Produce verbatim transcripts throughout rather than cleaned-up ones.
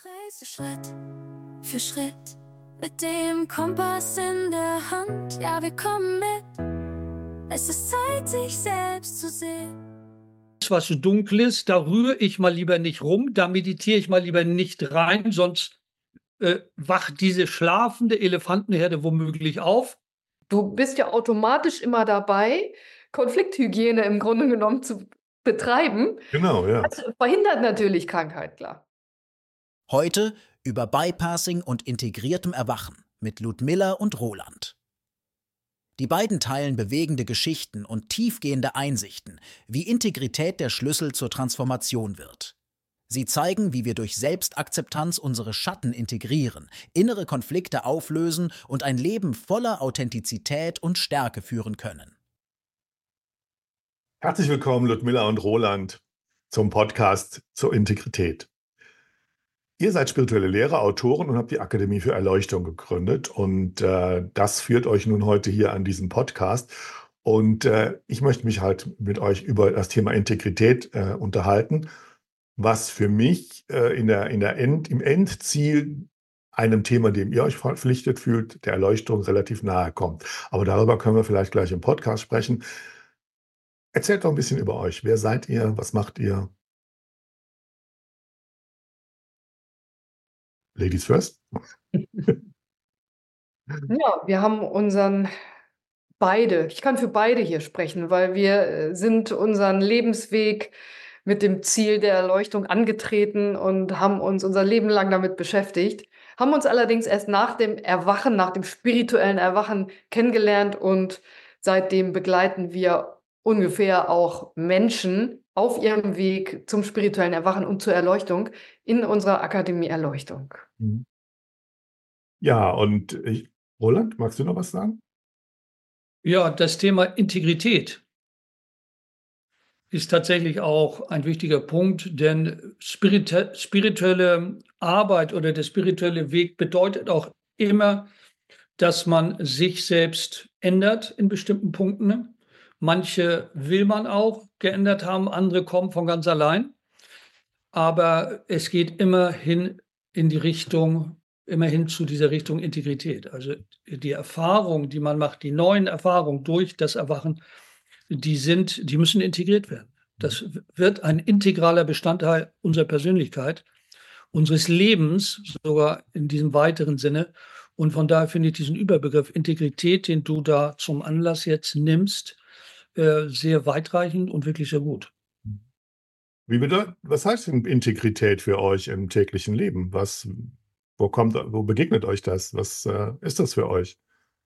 reise Schritt für Schritt mit dem Kompass in der Hand. Ja, wir kommen mit. Es ist Zeit, sich selbst zu sehen. Was dunkel ist, da rühre ich mal lieber nicht rum, da meditiere ich mal lieber nicht rein, sonst äh, wacht diese schlafende Elefantenherde womöglich auf. Du bist ja automatisch immer dabei, Konflikthygiene im Grunde genommen zu betreiben. Genau, ja. Das verhindert natürlich Krankheit, klar. Heute über Bypassing und integriertem Erwachen mit Ludmilla und Roland. Die beiden teilen bewegende Geschichten und tiefgehende Einsichten, wie Integrität der Schlüssel zur Transformation wird. Sie zeigen, wie wir durch Selbstakzeptanz unsere Schatten integrieren, innere Konflikte auflösen und ein Leben voller Authentizität und Stärke führen können. Herzlich willkommen, Ludmilla und Roland, zum Podcast zur Integrität. Ihr seid spirituelle Lehrer, Autoren und habt die Akademie für Erleuchtung gegründet. Und äh, das führt euch nun heute hier an diesem Podcast. Und äh, ich möchte mich halt mit euch über das Thema Integrität äh, unterhalten, was für mich äh, in der, in der End, im Endziel einem Thema, dem ihr euch verpflichtet fühlt, der Erleuchtung relativ nahe kommt. Aber darüber können wir vielleicht gleich im Podcast sprechen. Erzählt doch ein bisschen über euch. Wer seid ihr? Was macht ihr? Ladies first. Ja, wir haben unseren beide, ich kann für beide hier sprechen, weil wir äh, sind unseren Lebensweg mit dem Ziel der Erleuchtung angetreten und haben uns unser Leben lang damit beschäftigt, haben uns allerdings erst nach dem Erwachen, nach dem spirituellen Erwachen kennengelernt und seitdem begleiten wir ungefähr auch Menschen auf ihrem Weg zum spirituellen Erwachen und zur Erleuchtung in unserer Akademie Erleuchtung. Ja, und ich, Roland, magst du noch was sagen? Ja, das Thema Integrität ist tatsächlich auch ein wichtiger Punkt, denn spiritu spirituelle Arbeit oder der spirituelle Weg bedeutet auch immer, dass man sich selbst ändert in bestimmten Punkten. Manche will man auch geändert haben, andere kommen von ganz allein. Aber es geht immer hin in die Richtung, immer hin zu dieser Richtung Integrität. Also die Erfahrungen, die man macht, die neuen Erfahrungen durch das Erwachen, die sind, die müssen integriert werden. Das wird ein integraler Bestandteil unserer Persönlichkeit, unseres Lebens, sogar in diesem weiteren Sinne. Und von daher finde ich diesen Überbegriff Integrität, den du da zum Anlass jetzt nimmst, äh, sehr weitreichend und wirklich sehr gut. Wie bedeutet, was heißt denn Integrität für euch im täglichen Leben? Was, wo kommt, wo begegnet euch das? Was äh, ist das für euch?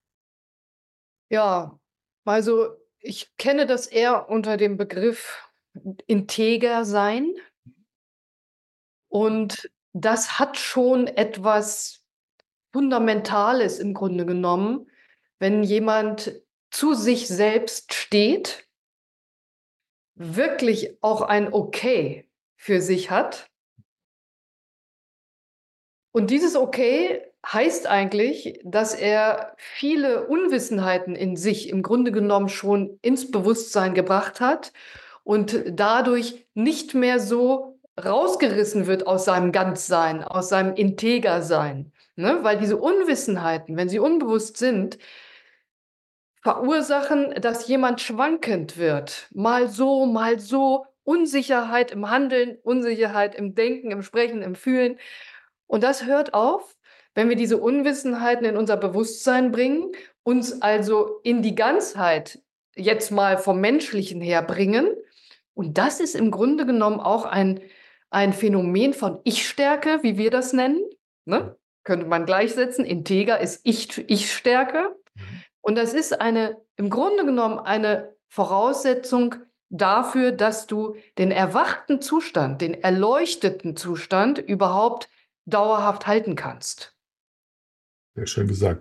Ja, also ich kenne das eher unter dem Begriff integer sein. Und das hat schon etwas Fundamentales im Grunde genommen, wenn jemand zu sich selbst steht, wirklich auch ein Okay für sich hat. Und dieses Okay heißt eigentlich, dass er viele Unwissenheiten in sich im Grunde genommen schon ins Bewusstsein gebracht hat und dadurch nicht mehr so rausgerissen wird aus seinem Ganzsein, aus seinem Integersein. Ne? Weil diese Unwissenheiten, wenn sie unbewusst sind, verursachen, dass jemand schwankend wird. Mal so, mal so. Unsicherheit im Handeln, Unsicherheit im Denken, im Sprechen, im Fühlen. Und das hört auf, wenn wir diese Unwissenheiten in unser Bewusstsein bringen, uns also in die Ganzheit jetzt mal vom Menschlichen her bringen. Und das ist im Grunde genommen auch ein, ein Phänomen von Ich-Stärke, wie wir das nennen. Ne? Könnte man gleichsetzen. Integer ist Ich- Ich-Stärke. Und das ist eine, im Grunde genommen eine Voraussetzung dafür, dass du den erwachten Zustand, den erleuchteten Zustand überhaupt dauerhaft halten kannst. Sehr schön gesagt.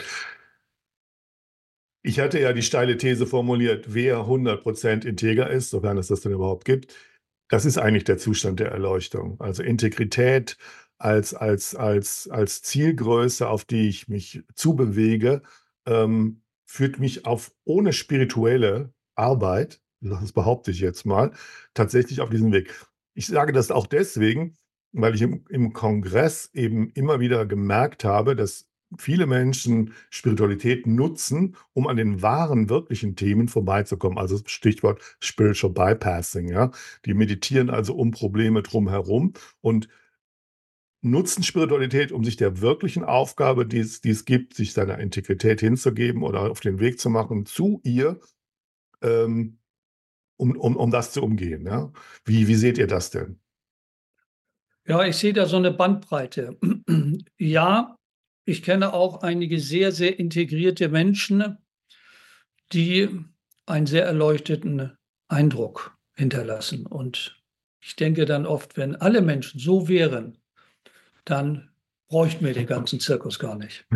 Ich hatte ja die steile These formuliert, wer hundert Prozent integer ist, sofern es das denn überhaupt gibt, das ist eigentlich der Zustand der Erleuchtung. Also Integrität als, als, als, als Zielgröße, auf die ich mich zubewege, ähm, führt mich auf ohne spirituelle Arbeit, das behaupte ich jetzt mal, tatsächlich auf diesen Weg. Ich sage das auch deswegen, weil ich im, im Kongress eben immer wieder gemerkt habe, dass viele Menschen Spiritualität nutzen, um an den wahren, wirklichen Themen vorbeizukommen. Also Stichwort Spiritual Bypassing, ja. Die meditieren also um Probleme drumherum und nutzen Spiritualität, um sich der wirklichen Aufgabe, die es, die es gibt, sich seiner Integrität hinzugeben oder auf den Weg zu machen zu ihr, ähm, um, um, um das zu umgehen. Ja? Wie, wie seht ihr das denn? Ja, ich sehe da so eine Bandbreite. Ja, ich kenne auch einige sehr, sehr integrierte Menschen, die einen sehr erleuchteten Eindruck hinterlassen. Und ich denke dann oft, wenn alle Menschen so wären, dann bräuchten wir den ganzen Zirkus gar nicht.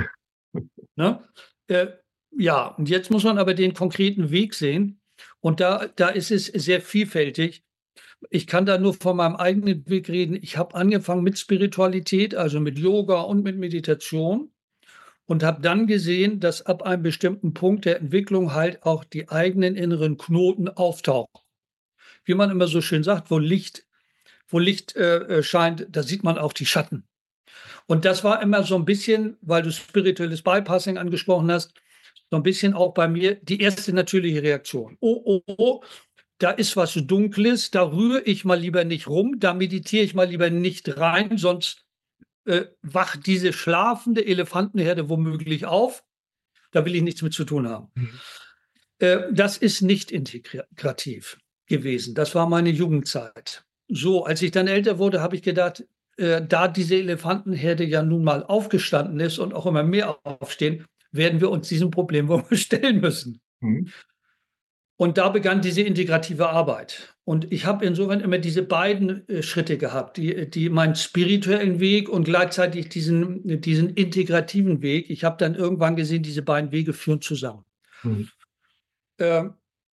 Ne? Äh, ja, und jetzt muss man aber den konkreten Weg sehen. Und da, da ist es sehr vielfältig. Ich kann da nur von meinem eigenen Weg reden. Ich habe angefangen mit Spiritualität, also mit Yoga und mit Meditation und habe dann gesehen, dass ab einem bestimmten Punkt der Entwicklung halt auch die eigenen inneren Knoten auftauchen. Wie man immer so schön sagt, wo Licht, wo Licht äh, scheint, da sieht man auch die Schatten. Und das war immer so ein bisschen, weil du spirituelles Bypassing angesprochen hast, so ein bisschen auch bei mir die erste natürliche Reaktion. Oh, oh, oh, da ist was Dunkles, da rühre ich mal lieber nicht rum, da meditiere ich mal lieber nicht rein, sonst äh, wacht diese schlafende Elefantenherde womöglich auf. Da will ich nichts mit zu tun haben. Mhm. Äh, das ist nicht integrativ gewesen. Das war meine Jugendzeit. So, als ich dann älter wurde, habe ich gedacht, äh, da diese Elefantenherde ja nun mal aufgestanden ist und auch immer mehr aufstehen, werden wir uns diesem Problem wohl stellen müssen. Mhm. Und da begann diese integrative Arbeit. Und ich habe insofern immer diese beiden äh, Schritte gehabt, die, die meinen spirituellen Weg und gleichzeitig diesen, diesen integrativen Weg. Ich habe dann irgendwann gesehen, diese beiden Wege führen zusammen. Mhm. Ähm,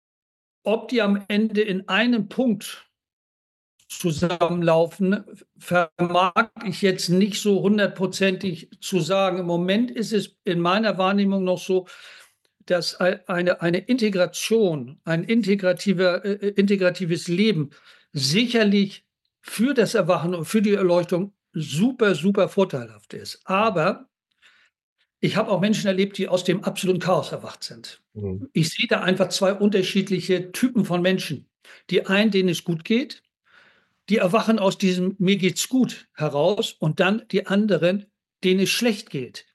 ob die am Ende in einem Punkt zusammenlaufen, vermag ich jetzt nicht so hundertprozentig zu sagen. Im Moment ist es in meiner Wahrnehmung noch so, dass eine, eine Integration, ein integrativer, äh, integratives Leben sicherlich für das Erwachen und für die Erleuchtung super, super vorteilhaft ist. Aber ich habe auch Menschen erlebt, die aus dem absoluten Chaos erwacht sind. Mhm. Ich sehe da einfach zwei unterschiedliche Typen von Menschen. Die einen, denen es gut geht, die erwachen aus diesem mir geht's gut heraus und dann die anderen, denen es schlecht geht.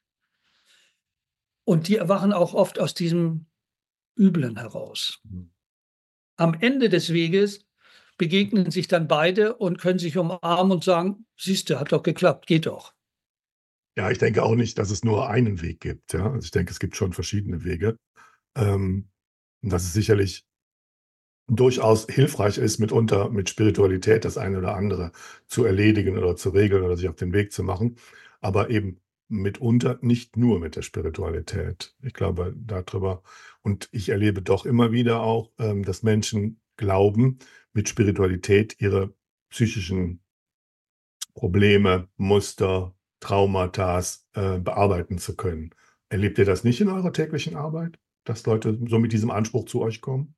Und die erwachen auch oft aus diesem Üblen heraus. Mhm. Am Ende des Weges begegnen sich dann beide und können sich umarmen und sagen, siehst du, hat doch geklappt, geht doch. Ja, ich denke auch nicht, dass es nur einen Weg gibt. Ja? Also ich denke, es gibt schon verschiedene Wege. Ähm, und dass es sicherlich durchaus hilfreich ist, mitunter mit Spiritualität das eine oder andere zu erledigen oder zu regeln oder sich auf den Weg zu machen. Aber eben mitunter nicht nur mit der Spiritualität. Ich glaube darüber. Und ich erlebe doch immer wieder auch, ähm, dass Menschen glauben, mit Spiritualität ihre psychischen Probleme, Muster, Traumata äh, bearbeiten zu können. Erlebt ihr das nicht in eurer täglichen Arbeit, dass Leute so mit diesem Anspruch zu euch kommen?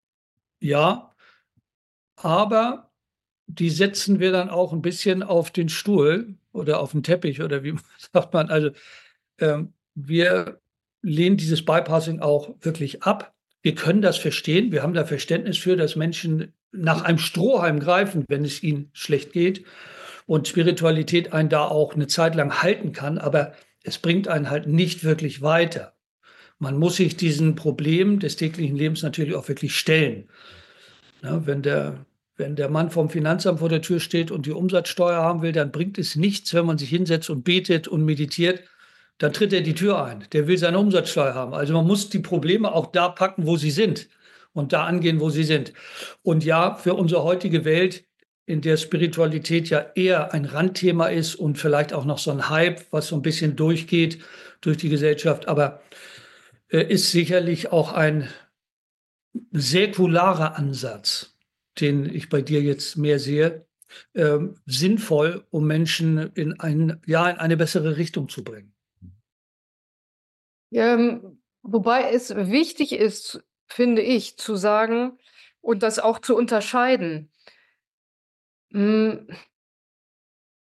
Ja, aber die setzen wir dann auch ein bisschen auf den Stuhl oder auf den Teppich oder wie sagt man. Also, ähm, wir lehnen dieses Bypassing auch wirklich ab. Wir können das verstehen. Wir haben da Verständnis für, dass Menschen nach einem Strohhalm greifen, wenn es ihnen schlecht geht und Spiritualität einen da auch eine Zeit lang halten kann, aber es bringt einen halt nicht wirklich weiter. Man muss sich diesen Problemen des täglichen Lebens natürlich auch wirklich stellen. Ne, wenn der wenn der Mann vom Finanzamt vor der Tür steht und die Umsatzsteuer haben will, dann bringt es nichts, wenn man sich hinsetzt und betet und meditiert. Dann tritt er die Tür ein. Der will seine Umsatzsteuer haben. Also man muss die Probleme auch da packen, wo sie sind und da angehen, wo sie sind. Und ja, für unsere heutige Welt, in der Spiritualität ja eher ein Randthema ist und vielleicht auch noch so ein Hype, was so ein bisschen durchgeht durch die Gesellschaft, aber äh, ist sicherlich auch ein säkularer Ansatz, den ich bei dir jetzt mehr sehe, ähm, sinnvoll, um Menschen in, ein, ja, in eine bessere Richtung zu bringen. Ähm, wobei es wichtig ist, finde ich, zu sagen und das auch zu unterscheiden. Hm,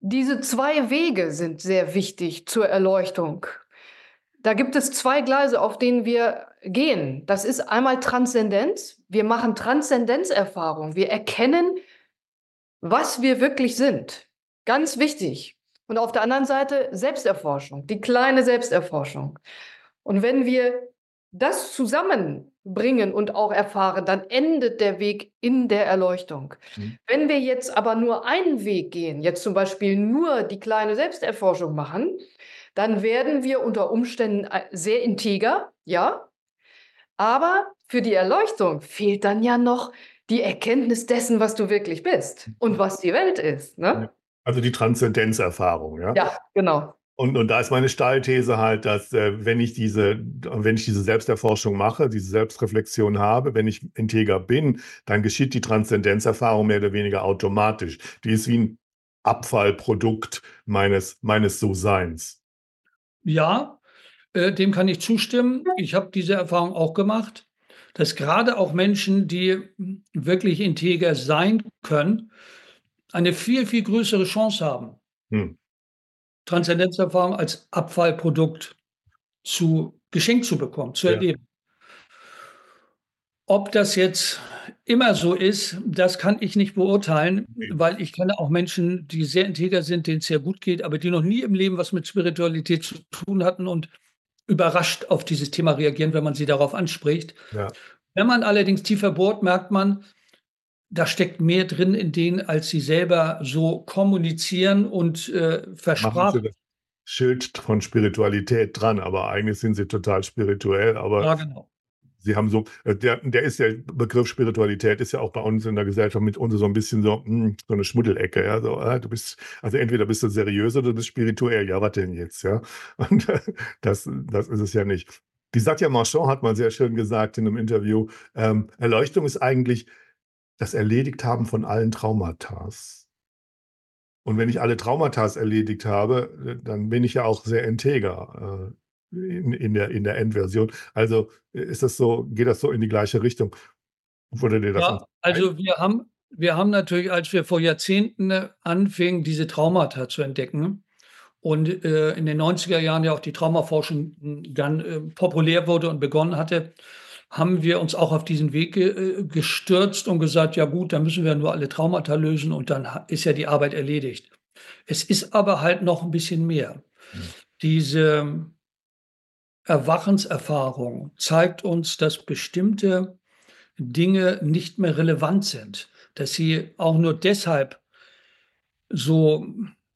diese zwei Wege sind sehr wichtig zur Erleuchtung. Da gibt es zwei Gleise, auf denen wir gehen. Das ist einmal Transzendenz. Wir machen Transzendenzerfahrung. Wir erkennen, was wir wirklich sind. Ganz wichtig. Und auf der anderen Seite Selbsterforschung, die kleine Selbsterforschung. Und wenn wir das zusammenbringen und auch erfahren, dann endet der Weg in der Erleuchtung. Mhm. Wenn wir jetzt aber nur einen Weg gehen, jetzt zum Beispiel nur die kleine Selbsterforschung machen, dann werden wir unter Umständen sehr integer, ja. Aber für die Erleuchtung fehlt dann ja noch die Erkenntnis dessen, was du wirklich bist und was die Welt ist. Ne? Also die Transzendenzerfahrung, ja? Ja, genau. Und, und da ist meine Steilthese halt, dass äh, wenn ich diese, wenn ich diese Selbsterforschung mache, diese Selbstreflexion habe, wenn ich integer bin, dann geschieht die Transzendenzerfahrung mehr oder weniger automatisch. Die ist wie ein Abfallprodukt meines, meines So-Seins. Ja, äh, dem kann ich zustimmen. Ich habe diese Erfahrung auch gemacht, dass gerade auch Menschen, die wirklich integer sein können, eine viel, viel größere Chance haben, hm. Transzendenzerfahrung als Abfallprodukt zu geschenkt zu bekommen, zu ja. erleben. Ob das jetzt immer so ist, das kann ich nicht beurteilen, okay. weil ich kenne auch Menschen, die sehr integer sind, denen es sehr gut geht, aber die noch nie im Leben was mit Spiritualität zu tun hatten und überrascht auf dieses Thema reagieren, wenn man sie darauf anspricht. Ja. Wenn man allerdings tiefer bohrt, merkt man, da steckt mehr drin in denen, als sie selber so kommunizieren und äh, versprachen. Schild von Spiritualität dran, aber eigentlich sind sie total spirituell. Aber ja, genau. Sie haben so, der, der ist der Begriff Spiritualität ist ja auch bei uns in der Gesellschaft mit uns so ein bisschen so, mh, so eine Schmuddelecke. Ja, so, äh, du bist, also entweder bist du seriös oder du bist spirituell. Ja, was denn jetzt? Ja, und äh, das, das ist es ja nicht. Die Satya Marchand hat mal sehr schön gesagt in einem Interview, ähm, Erleuchtung ist eigentlich das Erledigthaben von allen Traumata. Und wenn ich alle Traumata erledigt habe, dann bin ich ja auch sehr integer äh, in, in, der, in der Endversion. Also ist das so, geht das so in die gleiche Richtung? Wurde dir das ja, also wir haben, wir haben natürlich, als wir vor Jahrzehnten anfingen, diese Traumata zu entdecken und äh, in den neunziger Jahren ja auch die Traumaforschung dann äh, populär wurde und begonnen hatte, haben wir uns auch auf diesen Weg ge gestürzt und gesagt, ja gut, dann müssen wir nur alle Traumata lösen und dann ist ja die Arbeit erledigt. Es ist aber halt noch ein bisschen mehr. Mhm. Diese Erwachenserfahrung zeigt uns, dass bestimmte Dinge nicht mehr relevant sind, dass sie auch nur deshalb so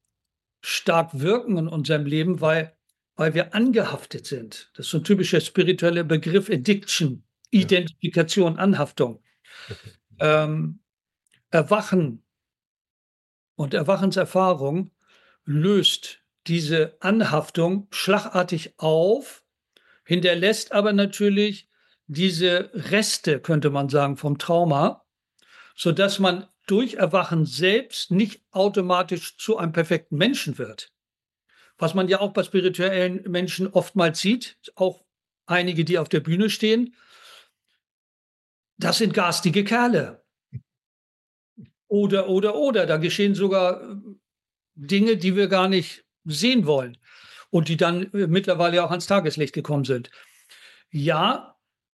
stark wirken in unserem Leben, weil, weil wir angehaftet sind. Das ist so ein typischer spiritueller Begriff, Addiction. Identifikation, Anhaftung, ähm, Erwachen und Erwachenserfahrung löst diese Anhaftung schlagartig auf, hinterlässt aber natürlich diese Reste, könnte man sagen, vom Trauma, sodass man durch Erwachen selbst nicht automatisch zu einem perfekten Menschen wird. Was man ja auch bei spirituellen Menschen oftmals sieht, auch einige, die auf der Bühne stehen, das sind garstige Kerle. Oder, oder, oder. Da geschehen sogar Dinge, die wir gar nicht sehen wollen und die dann mittlerweile auch ans Tageslicht gekommen sind. Ja,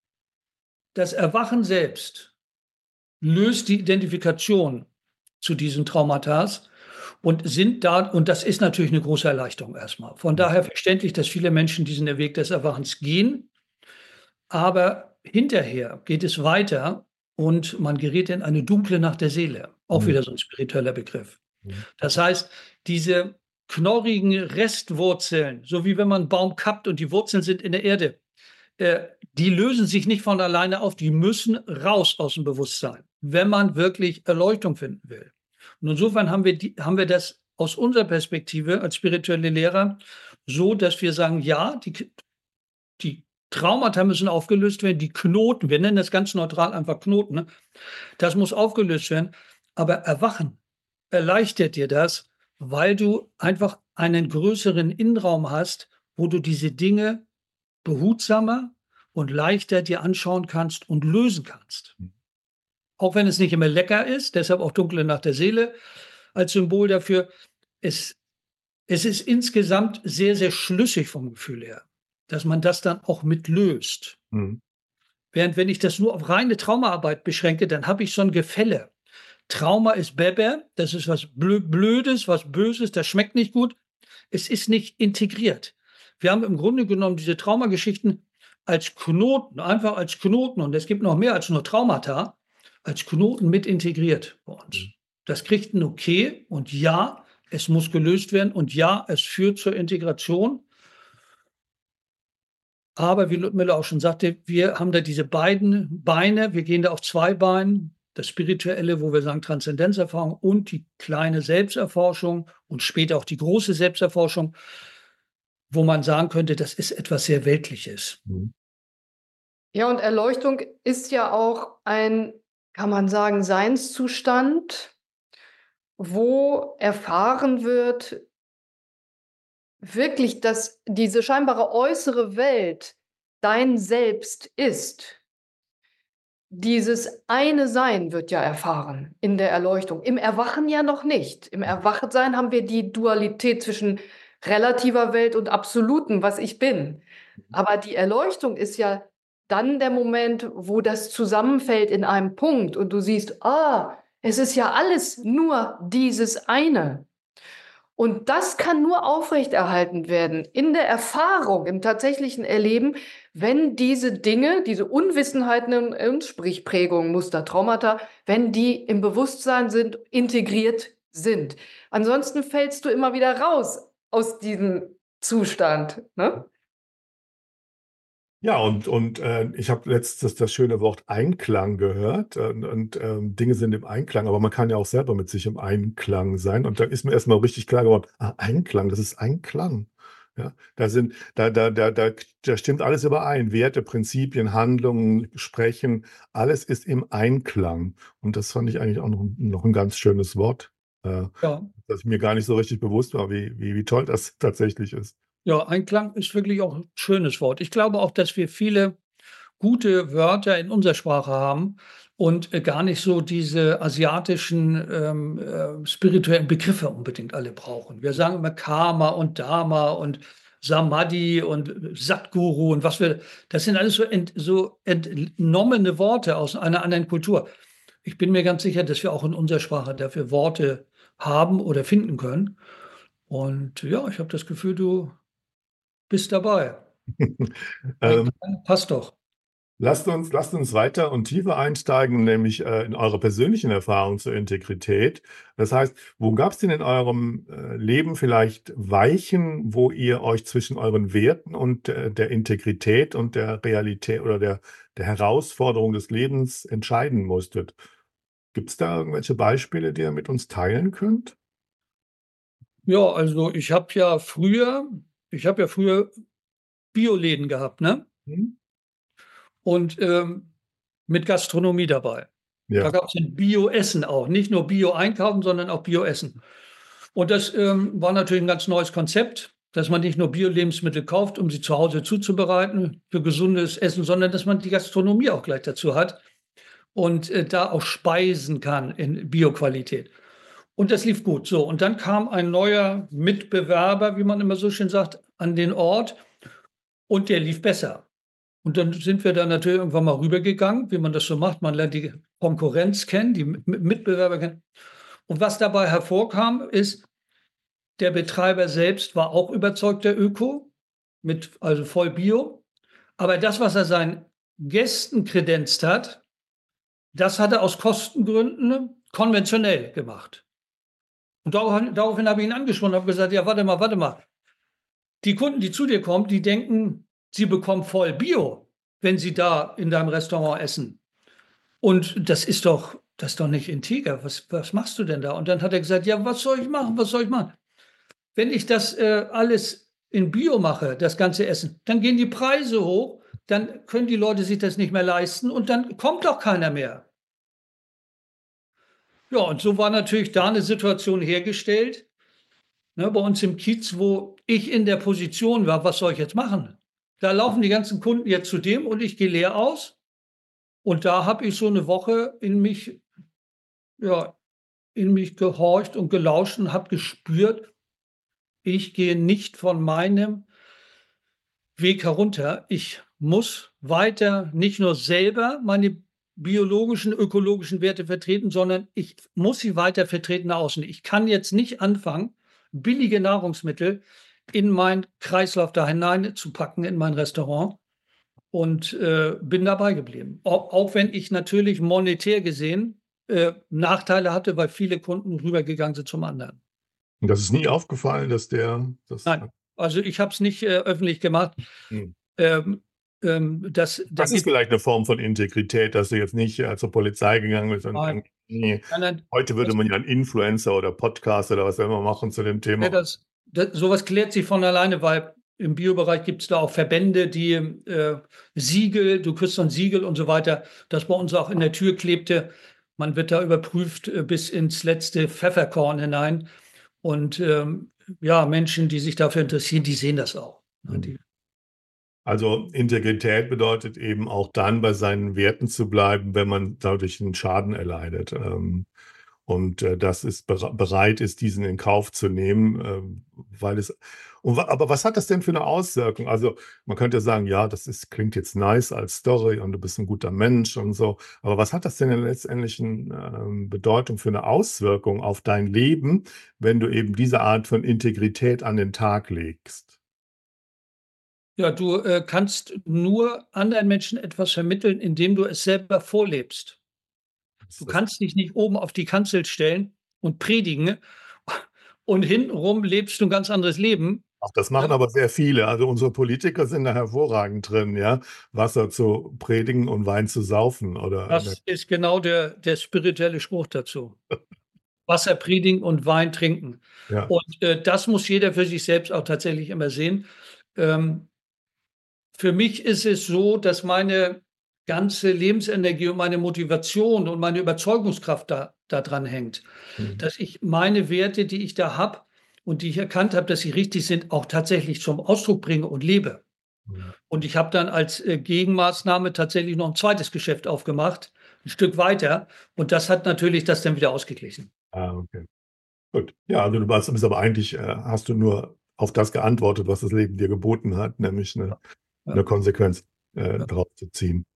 das Erwachen selbst löst die Identifikation zu diesen Traumata und sind da, und das ist natürlich eine große Erleichterung erstmal. Von daher verständlich, dass viele Menschen diesen Weg des Erwachens gehen, aber hinterher geht es weiter und man gerät in eine dunkle Nacht der Seele. Auch mhm. wieder so ein spiritueller Begriff. Mhm. Das heißt, diese knorrigen Restwurzeln, so wie wenn man einen Baum kappt und die Wurzeln sind in der Erde, äh, die lösen sich nicht von alleine auf, die müssen raus aus dem Bewusstsein, wenn man wirklich Erleuchtung finden will. Und insofern haben wir, die, haben wir das aus unserer Perspektive als spirituelle Lehrer so, dass wir sagen, ja, die, die Traumata müssen aufgelöst werden, die Knoten, wir nennen das ganz neutral einfach Knoten, ne? Das muss aufgelöst werden, aber Erwachen erleichtert dir das, weil du einfach einen größeren Innenraum hast, wo du diese Dinge behutsamer und leichter dir anschauen kannst und lösen kannst. Auch wenn es nicht immer lecker ist, deshalb auch dunkle Nacht der Seele als Symbol dafür, es, es ist insgesamt sehr, sehr schlüssig vom Gefühl her, dass man das dann auch mitlöst. Mhm. Während wenn ich das nur auf reine Traumaarbeit beschränke, dann habe ich so ein Gefälle. Trauma ist Bäbä, das ist was Blö Blödes, was Böses, das schmeckt nicht gut. Es ist nicht integriert. Wir haben im Grunde genommen diese Traumageschichten als Knoten, einfach als Knoten, und es gibt noch mehr als nur Traumata, als Knoten mit integriert bei uns. Das kriegt ein Okay und ja, es muss gelöst werden und ja, es führt zur Integration. Aber wie Ludmilla auch schon sagte, wir haben da diese beiden Beine, wir gehen da auf zwei Beinen, das Spirituelle, wo wir sagen Transzendenzerfahrung, und die kleine Selbsterforschung und später auch die große Selbsterforschung, wo man sagen könnte, das ist etwas sehr Weltliches. Mhm. Ja, und Erleuchtung ist ja auch ein, kann man sagen, Seinszustand, wo erfahren wird, wirklich, dass diese scheinbare äußere Welt dein Selbst ist. Dieses eine Sein wird ja erfahren in der Erleuchtung. Im Erwachen ja noch nicht. Im Erwachtsein haben wir die Dualität zwischen relativer Welt und absolutem, was ich bin. Aber die Erleuchtung ist ja dann der Moment, wo das zusammenfällt in einem Punkt und du siehst, ah, es ist ja alles nur dieses eine. Und das kann nur aufrechterhalten werden in der Erfahrung, im tatsächlichen Erleben, wenn diese Dinge, diese Unwissenheiten und sprich Prägungen, Muster, Traumata, wenn die im Bewusstsein sind, integriert sind. Ansonsten fällst du immer wieder raus aus diesem Zustand. Ne? Ja, und, und äh, ich habe letztens das schöne Wort Einklang gehört äh, und ähm, Dinge sind im Einklang, aber man kann ja auch selber mit sich im Einklang sein. Und da ist mir erstmal richtig klar geworden, ah, Einklang, das ist Einklang. Ja, da sind, da, da, da, da, da stimmt alles überein. Werte, Prinzipien, Handlungen, Sprechen, alles ist im Einklang. Und das fand ich eigentlich auch noch, noch ein ganz schönes Wort, äh, Ja. dass mir gar nicht so richtig bewusst war, wie, wie, wie toll das tatsächlich ist. Ja, Einklang ist wirklich auch ein schönes Wort. Ich glaube auch, dass wir viele gute Wörter in unserer Sprache haben und äh, gar nicht so diese asiatischen ähm, äh, spirituellen Begriffe unbedingt alle brauchen. Wir sagen immer Karma und Dharma und Samadhi und Satguru und was wir, das sind alles so, ent, so entnommene Worte aus einer anderen Kultur. Ich bin mir ganz sicher, dass wir auch in unserer Sprache dafür Worte haben oder finden können. Und ja, ich habe das Gefühl, du bist dabei. ähm, Passt doch. Lasst uns, lasst uns weiter und tiefer einsteigen, nämlich äh, in eure persönlichen Erfahrungen zur Integrität. Das heißt, wo gab es denn in eurem äh, Leben vielleicht Weichen, wo ihr euch zwischen euren Werten und äh, der Integrität und der Realität oder der, der Herausforderung des Lebens entscheiden musstet? Gibt es da irgendwelche Beispiele, die ihr mit uns teilen könnt? Ja, also ich habe ja früher, ich habe ja früher Bioläden gehabt, ne? Hm? Und ähm, mit Gastronomie dabei. Da Ja. gab es ein Bio-Essen auch. Nicht nur Bio-Einkaufen, sondern auch Bio-Essen. Und das ähm, war natürlich ein ganz neues Konzept, dass man nicht nur Bio-Lebensmittel kauft, um sie zu Hause zuzubereiten für gesundes Essen, sondern dass man die Gastronomie auch gleich dazu hat und äh, da auch speisen kann in Bio-Qualität. Und das lief gut. So, und dann kam ein neuer Mitbewerber, wie man immer so schön sagt, an den Ort und der lief besser. Und dann sind wir da natürlich irgendwann mal rübergegangen, wie man das so macht. Man lernt die Konkurrenz kennen, die M- Mitbewerber kennen. Und was dabei hervorkam, ist, der Betreiber selbst war auch überzeugter Öko, mit, also voll Bio. Aber das, was er seinen Gästen kredenzt hat, das hat er aus Kostengründen konventionell gemacht. Und daraufhin, daraufhin habe ich ihn angesprochen und habe gesagt, ja, warte mal, warte mal. Die Kunden, die zu dir kommen, die denken, sie bekommen voll Bio, wenn sie da in deinem Restaurant essen. Und das ist doch, das ist doch nicht integer. Was, was machst du denn da? Und dann hat er gesagt, ja, was soll ich machen? Was soll ich machen? Wenn ich das äh, alles in Bio mache, das ganze Essen, dann gehen die Preise hoch, dann können die Leute sich das nicht mehr leisten und dann kommt doch keiner mehr. Ja, und so war natürlich da eine Situation hergestellt, ne, bei uns im Kiez, wo ich in der Position war, was soll ich jetzt machen? Da laufen die ganzen Kunden jetzt zu dem und ich gehe leer aus. Und da habe ich so eine Woche in mich, ja, in mich gehorcht und gelauscht und habe gespürt, ich gehe nicht von meinem Weg herunter. Ich muss weiter nicht nur selber meine biologischen, ökologischen Werte vertreten, sondern ich muss sie weiter vertreten nach außen. Ich kann jetzt nicht anfangen, billige Nahrungsmittel in meinen Kreislauf da hinein zu packen, in mein Restaurant, und äh, bin dabei geblieben. Auch, auch wenn ich natürlich monetär gesehen äh, Nachteile hatte, weil viele Kunden rübergegangen sind zum anderen. Und das ist nie aufgefallen, dass der das. Nein, also ich habe es nicht äh, öffentlich gemacht. Hm. Ähm, ähm, das, da Das ist gibt, vielleicht eine Form von Integrität, dass du jetzt nicht äh, zur Polizei gegangen bist und nein, irgendwie, nein, nein, heute würde das, man ja einen Influencer oder Podcast oder was auch immer machen zu dem ja, Thema. das, das, sowas klärt sich von alleine, weil im Biobereich gibt es da auch Verbände, die äh, Siegel, du kriegst so ein Siegel und so weiter, das bei uns auch in der Tür klebte. Man wird da überprüft äh, bis ins letzte Pfefferkorn hinein. Und ähm, ja, Menschen, die sich dafür interessieren, die sehen das auch. Ne, die, Also Integrität bedeutet eben auch dann bei seinen Werten zu bleiben, wenn man dadurch einen Schaden erleidet. Ähm, Und äh, das ist bere- bereit ist, diesen in Kauf zu nehmen, ähm, weil es. Und, wa- aber was hat das denn für eine Auswirkung? Also man könnte sagen, ja, das ist, klingt jetzt nice als Story und du bist ein guter Mensch und so. Aber was hat das denn in der letztendlichen ähm, Bedeutung für eine Auswirkung auf dein Leben, wenn du eben diese Art von Integrität an den Tag legst? ja, du äh, kannst nur anderen Menschen etwas vermitteln, indem du es selber vorlebst. Das, Du das, kannst dich nicht oben auf die Kanzel stellen und predigen und hintenrum lebst du ein ganz anderes Leben. auch das machen Ne? aber sehr viele. Also unsere Politiker sind da hervorragend drin, ja, Wasser zu predigen und Wein zu saufen oder. Das ist genau der, der spirituelle Spruch dazu. Wasser predigen und Wein trinken. Ja. Und äh, das muss jeder für sich selbst auch tatsächlich immer sehen. Ähm, für mich ist es so, dass meine ganze Lebensenergie und meine Motivation und meine Überzeugungskraft da, da dran hängt. Mhm. Dass ich meine Werte, die ich da habe und die ich erkannt habe, dass sie richtig sind, auch tatsächlich zum Ausdruck bringe und lebe. Mhm. Und ich habe dann als äh, Gegenmaßnahme tatsächlich noch ein zweites Geschäft aufgemacht, ein Stück weiter. Und das hat natürlich das dann wieder ausgeglichen. Ah, okay. Gut. Ja, also du warst, bist aber eigentlich, äh, hast du nur auf das geantwortet, was das Leben dir geboten hat, nämlich eine, Ja, eine Konsequenz äh, ja. drauf zu ziehen.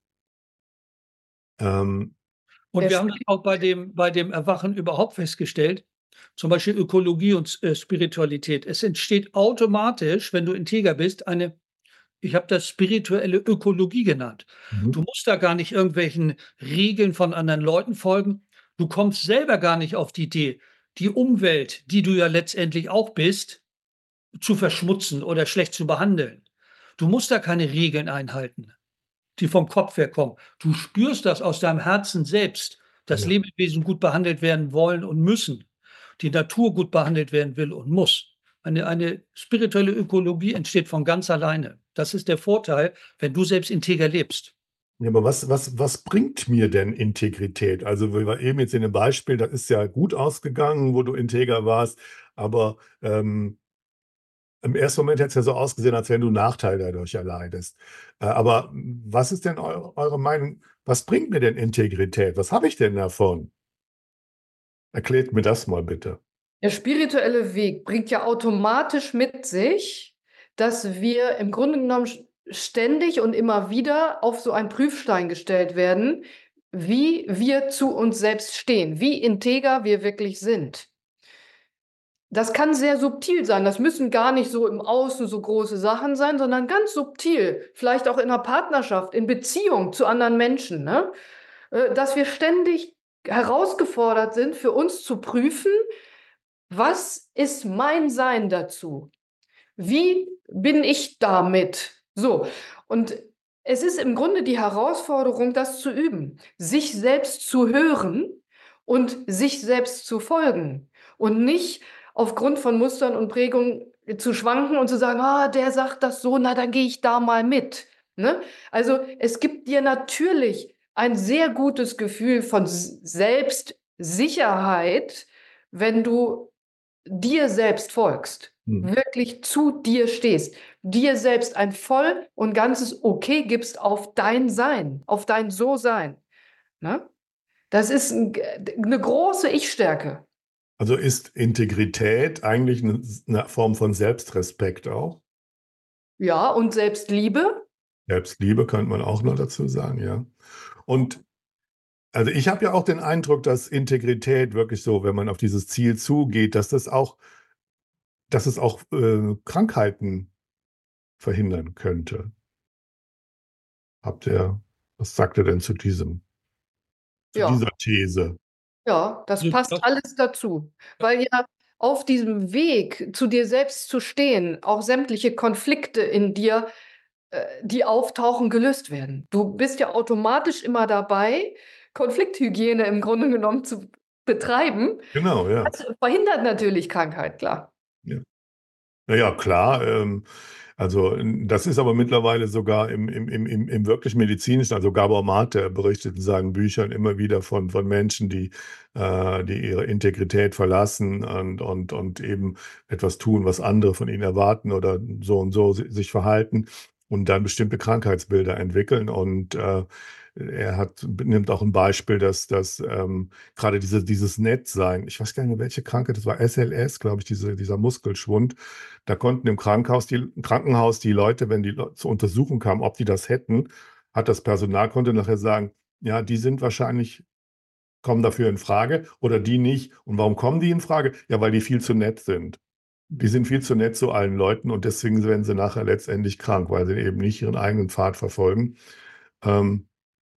Ähm, Und Der wir haben das auch bei dem, bei dem Erwachen überhaupt festgestellt, zum Beispiel Ökologie und äh, Spiritualität. Es entsteht automatisch, wenn du integer bist, eine, ich habe das spirituelle Ökologie genannt. mhm. Du musst da gar nicht irgendwelchen Regeln von anderen Leuten folgen. Du kommst selber gar nicht auf die Idee, die Umwelt, die du ja letztendlich auch bist, zu verschmutzen oder schlecht zu behandeln. Du musst da keine Regeln einhalten, die vom Kopf her kommen. Du spürst das aus deinem Herzen selbst, dass Ja. Lebewesen gut behandelt werden wollen und müssen, die Natur gut behandelt werden will und muss. Eine, eine spirituelle Ökologie entsteht von ganz alleine. Das ist der Vorteil, wenn du selbst integer lebst. Ja, aber was, was, was bringt mir denn Integrität? Also, wir waren eben jetzt in dem Beispiel, das ist ja gut ausgegangen, wo du integer warst, aber ähm, im ersten Moment hätte es ja so ausgesehen, als wenn du Nachteile dadurch erleidest. Äh, aber was ist denn eu eure Meinung? Was bringt mir denn Integrität? Was habe ich denn davon? Erklärt mir das mal bitte. Der spirituelle Weg bringt ja automatisch mit sich, dass wir im Grunde genommen sch- ständig und immer wieder auf so einen Prüfstein gestellt werden, wie wir zu uns selbst stehen, wie integer wir wirklich sind. Das kann sehr subtil sein. Das müssen gar nicht so im Außen so große Sachen sein, sondern ganz subtil. Vielleicht auch in einer Partnerschaft, in Beziehung zu anderen Menschen. Ne? Äh, Dass wir ständig herausgefordert sind, für uns zu prüfen, was ist mein Sein dazu? Wie bin ich damit? So, und es ist im Grunde die Herausforderung, das zu üben, sich selbst zu hören und sich selbst zu folgen und nicht aufgrund von Mustern und Prägungen zu schwanken und zu sagen, ah, der sagt das so, na, dann gehe ich da mal mit. Ne? Also es gibt dir natürlich ein sehr gutes Gefühl von S- Selbstsicherheit, wenn du dir selbst folgst, Hm. wirklich zu dir stehst, dir selbst ein voll und ganzes Okay gibst auf dein Sein, auf dein So-Sein. Ne? Das ist ein, eine große Ich-Stärke. Also ist Integrität eigentlich eine, eine Form von Selbstrespekt auch? Ja, und Selbstliebe? Selbstliebe könnte man auch noch dazu sagen, ja. Und also ich habe ja auch den Eindruck, dass Integrität wirklich so, wenn man auf dieses Ziel zugeht, dass das auch, dass es auch äh, Krankheiten verhindern könnte. Habt ihr, was sagt ihr denn zu diesem, zu Ja, dieser These? ja, das Also, passt das, alles dazu. Weil ja auf diesem Weg, zu dir selbst zu stehen, auch sämtliche Konflikte in dir, äh, die auftauchen, gelöst werden. Du bist ja automatisch immer dabei, Konflikthygiene im Grunde genommen zu betreiben. Genau, ja. Das verhindert natürlich Krankheit, klar. Ja. Na ja, klar. Ähm, also n- das ist aber mittlerweile sogar im, im, im, im, im wirklich medizinischen, also Gabor Mate berichtet in seinen Büchern immer wieder von, von Menschen, die, äh, die ihre Integrität verlassen und, und, und eben etwas tun, was andere von ihnen erwarten oder so und so si- sich verhalten und dann bestimmte Krankheitsbilder entwickeln. Und äh, er hat, nimmt auch ein Beispiel, dass, dass ähm, gerade diese, dieses Nettsein, ich weiß gar nicht mehr, welche Krankheit das war, S L S, glaube ich, diese, dieser Muskelschwund. Da konnten im Krankenhaus die, im Krankenhaus die Leute, wenn die Leute zur Untersuchung kamen, ob die das hätten, hat das Personal konnte nachher sagen, ja, die sind wahrscheinlich, kommen dafür in Frage oder die nicht. Und warum kommen die in Frage? Ja, weil die viel zu nett sind. Die sind viel zu nett zu allen Leuten und deswegen werden sie nachher letztendlich krank, weil sie eben nicht ihren eigenen Pfad verfolgen. Ähm,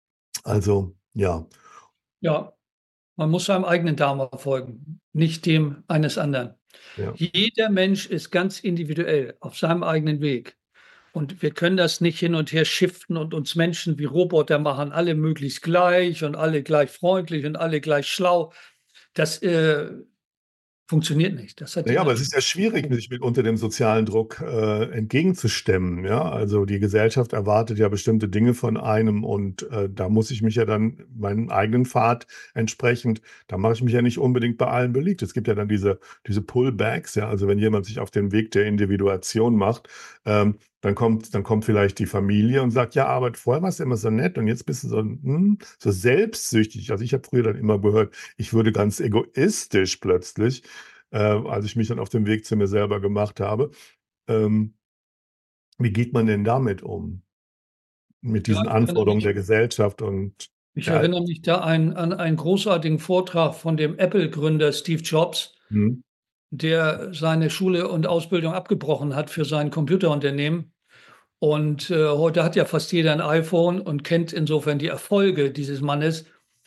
also, ja. ja, man muss seinem eigenen Dharma folgen, nicht dem eines anderen. Ja. Jeder Mensch ist ganz individuell auf seinem eigenen Weg. Und wir können das nicht hin und her shiften und uns Menschen wie Roboter machen, alle möglichst gleich und alle gleich freundlich und alle gleich schlau. Das äh, funktioniert nicht. Das hat die Naja, aber es Natur. ist ja schwierig, sich mit unter dem sozialen Druck äh, entgegenzustemmen. Ja, also die Gesellschaft erwartet ja bestimmte Dinge von einem und äh, da muss ich mich ja dann meinen eigenen Pfad entsprechend, da mache ich mich ja nicht unbedingt bei allen beliebt. Es gibt ja dann diese, diese Pullbacks, ja, also wenn jemand sich auf den Weg der Individuation macht, ähm, dann kommt, dann kommt vielleicht die Familie und sagt, ja, aber vorher warst du immer so nett und jetzt bist du so, hm, so selbstsüchtig. Also ich habe früher dann immer gehört, ich würde ganz egoistisch plötzlich äh, als ich mich dann auf den Weg zu mir selber gemacht habe. Ähm, wie geht man denn damit um? Mit Ja, diesen ich erinnere Anforderungen der mich, Gesellschaft und ich der Al- erinnere mich da ein, an einen großartigen Vortrag von dem Apple-Gründer Steve Jobs, Hm, der seine Schule und Ausbildung abgebrochen hat für sein Computerunternehmen. Und äh, heute hat ja fast jeder ein iPhone und kennt insofern die Erfolge dieses Mannes,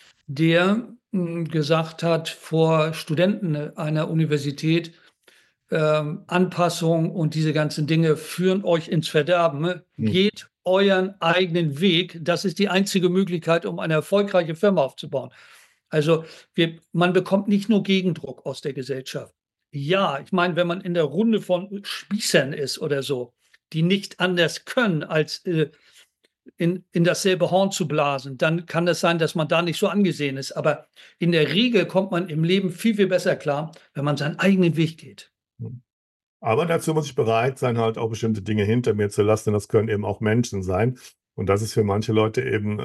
der mh, gesagt hat vor Studenten einer Universität, ähm, Anpassung und diese ganzen Dinge führen euch ins Verderben. Ne? hm, Geht euren eigenen Weg. Das ist die einzige Möglichkeit, um eine erfolgreiche Firma aufzubauen. Also wir, man bekommt nicht nur Gegendruck aus der Gesellschaft. Ja, ich meine, wenn man in der Runde von Spießern ist oder so, die nicht anders können, als äh, in, in dasselbe Horn zu blasen, dann kann es sein, dass man da nicht so angesehen ist. Aber in der Regel kommt man im Leben viel, viel besser klar, wenn man seinen eigenen Weg geht. hm. Aber dazu muss ich bereit sein, halt auch bestimmte Dinge hinter mir zu lassen. Und das können eben auch Menschen sein. Und das ist für manche Leute eben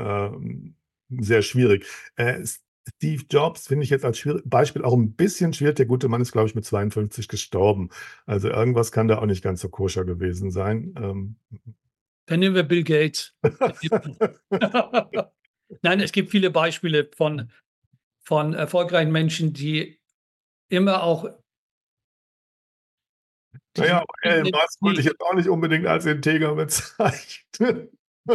äh, sehr schwierig. Äh, Steve Jobs finde ich jetzt als schwierig, Beispiel auch ein bisschen schwierig. Der gute Mann ist, glaube ich, mit zweiundfünfzig gestorben. Also irgendwas kann da auch nicht ganz so koscher gewesen sein. Ähm. Dann nehmen wir Bill Gates. Nein, es gibt viele Beispiele von, von erfolgreichen Menschen, die immer auch Naja, diesen aber Elon eigenen Musk würde ich Weg. jetzt auch nicht unbedingt als integer bezeichnen.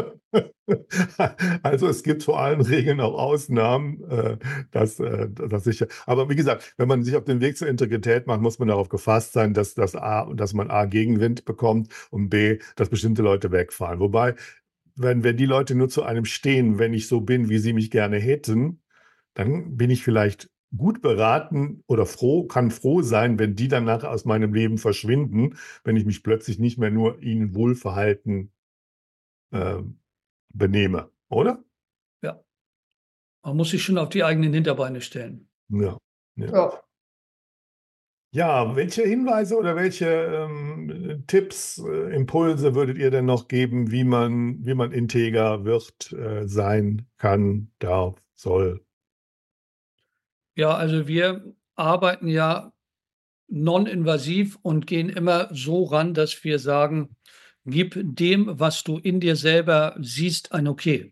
Also es gibt vor allen Regeln auch Ausnahmen, äh, dass, äh, dass ich, aber wie gesagt, wenn man sich auf den Weg zur Integrität macht, muss man darauf gefasst sein, dass, dass, A, dass man A, Gegenwind bekommt und B, dass bestimmte Leute wegfallen. Wobei, wenn, wenn die Leute nur zu einem stehen, wenn ich so bin, wie sie mich gerne hätten, dann bin ich vielleicht gut beraten oder froh, kann froh sein, wenn die danach aus meinem Leben verschwinden, wenn ich mich plötzlich nicht mehr nur ihnen wohlverhalten äh, benehme, oder? Ja, man muss sich schon auf die eigenen Hinterbeine stellen. Ja. Ja. Ja. Ja, welche Hinweise oder welche ähm, Tipps, äh, Impulse würdet ihr denn noch geben, wie man, wie man integer wird, äh, sein kann, darf, soll? Ja, also wir arbeiten ja non-invasiv und gehen immer so ran, dass wir sagen, gib dem, was du in dir selber siehst, ein Okay.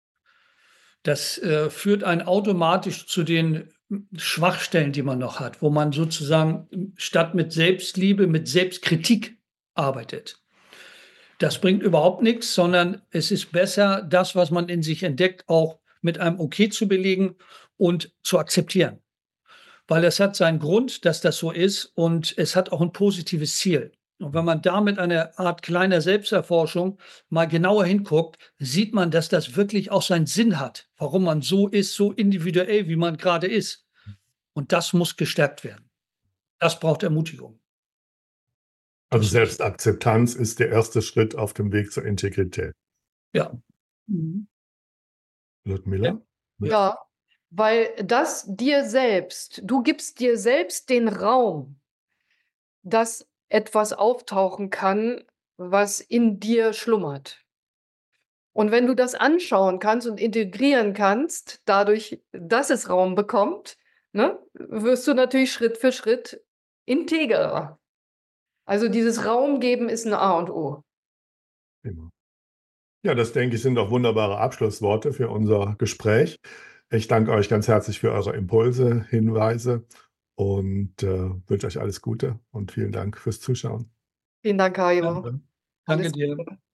Das äh, führt einen automatisch zu den Schwachstellen, die man noch hat, wo man sozusagen statt mit Selbstliebe, mit Selbstkritik arbeitet. Das bringt überhaupt nichts, sondern es ist besser, das, was man in sich entdeckt, auch mit einem Okay zu belegen und zu akzeptieren. Weil es hat seinen Grund, dass das so ist und es hat auch ein positives Ziel. Und wenn man da mit einer Art kleiner Selbsterforschung mal genauer hinguckt, sieht man, dass das wirklich auch seinen Sinn hat, warum man so ist, so individuell, wie man gerade ist. Und das muss gestärkt werden. Das braucht Ermutigung. Also Selbstakzeptanz ist der erste Schritt auf dem Weg zur Integrität. Ja. Mhm. Ludmilla? Ja. ja, weil das dir selbst, du gibst dir selbst den Raum, dass etwas auftauchen kann, was in dir schlummert. Und wenn du das anschauen kannst und integrieren kannst, dadurch, dass es Raum bekommt, ne, wirst du natürlich Schritt für Schritt integrer. Also dieses Raum geben ist ein A und O. Immer. Ja, das denke ich, sind doch wunderbare Abschlussworte für unser Gespräch. Ich danke euch ganz herzlich für eure Impulse, Hinweise und äh, wünsche euch alles Gute und vielen Dank fürs Zuschauen. Vielen Dank, Hajo. Danke, Danke dir.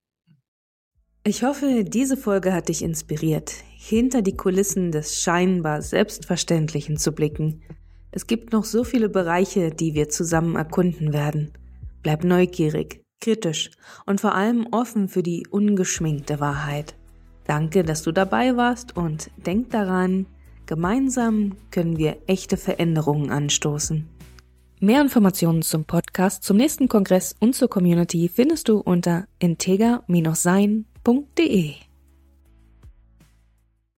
Ich hoffe, diese Folge hat dich inspiriert, hinter die Kulissen des scheinbar Selbstverständlichen zu blicken. Es gibt noch so viele Bereiche, die wir zusammen erkunden werden. Bleib neugierig, kritisch und vor allem offen für die ungeschminkte Wahrheit. Danke, dass du dabei warst und denk daran, gemeinsam können wir echte Veränderungen anstoßen. Mehr Informationen zum Podcast, zum nächsten Kongress und zur Community findest du unter integer Bindestrich sein punkt de.